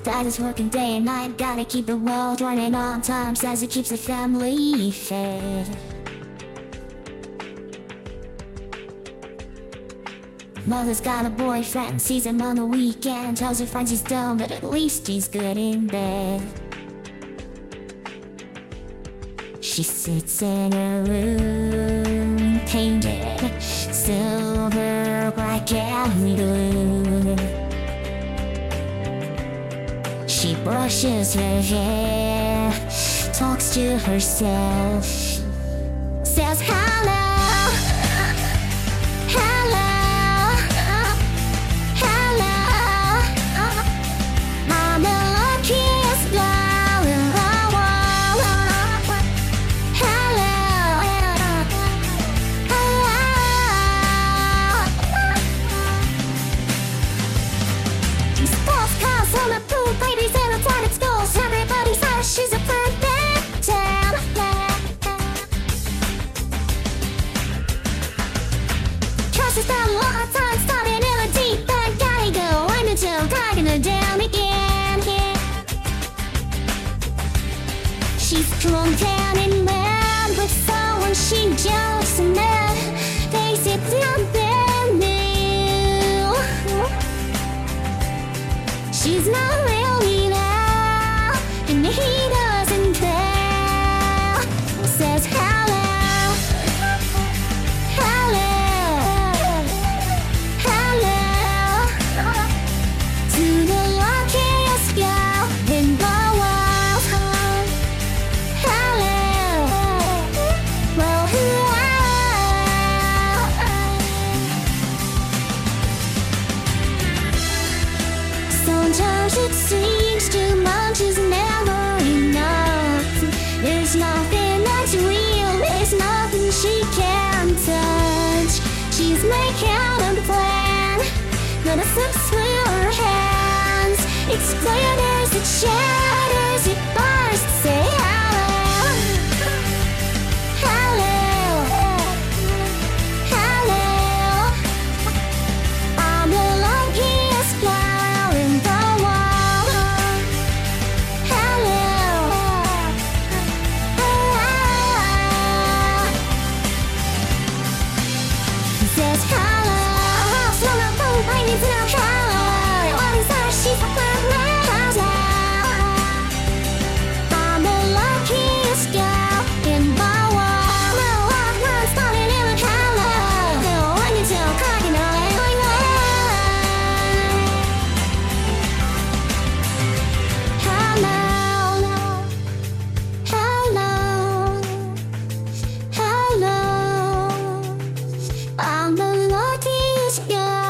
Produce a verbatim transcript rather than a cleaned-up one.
Dad is working day and night, gotta keep the world running on time, says it keeps the family fed. Mother's got a boyfriend, sees him on the weekend, tells her friends he's dumb, but at least he's good in bed. She sits in her room, painted silver, black and blue. She brushes her hair, talks to herself, says hello. She's a perfect dad. Trust us down a lot of times, starting in a deep end, gotta go in until dragging her down again. She's calm down and mad with someone she just met. Face it, something new. She's not really there, and he doesn't care. Says hello, hello, hello to the luckiest girl in the world. Hello, well, sometimes it seems too much is never enough. There's nothing that's real, there's nothing she can touch. She's making a plan, but it slips through her hands. It splatters, it shatters, it bursts. Say hello, hello, hello. I'm the luckiest girl in the world. Hello, he says hello. Slow down, boom, I need to know hello. What is her? She's a perfect I'm the luckiest girl in the world. No love, not starting in with hello. No, I need to know cracking on it. Hello, hello, hello. I'm the luckiest girl.